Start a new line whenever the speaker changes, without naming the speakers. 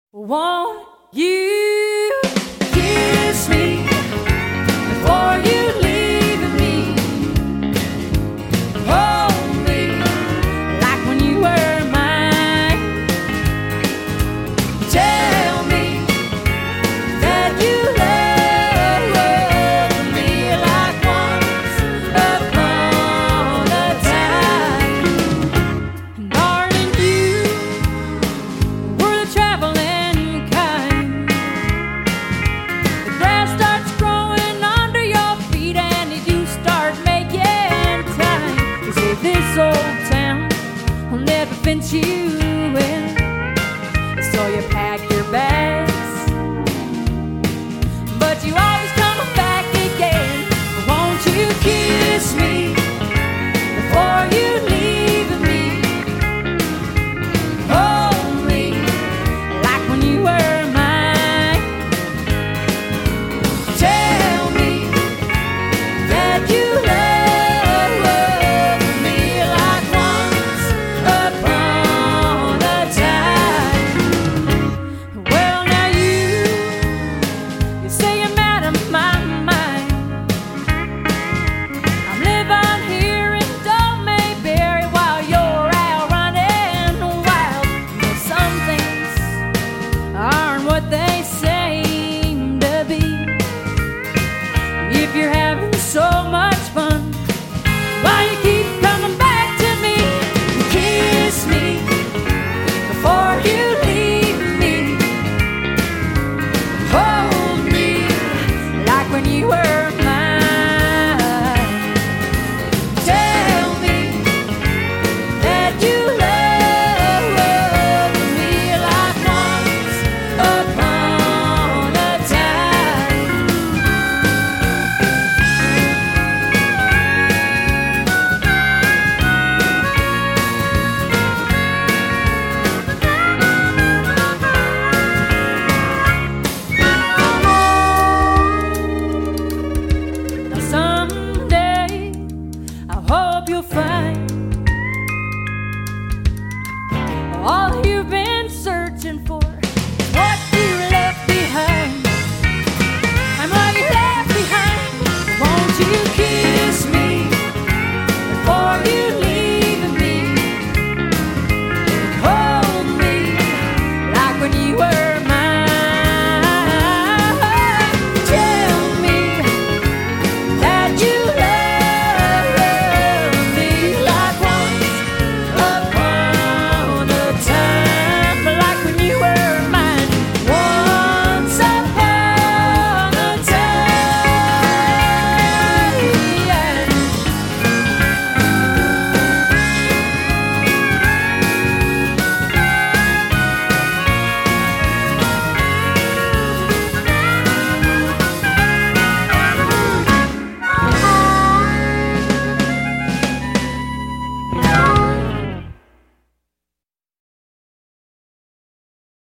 Won't you kiss me before you leave me? Hold me like when you were mine. Tell me that you love me like once upon a time. And darling, you were the traveling. This old town will never fence you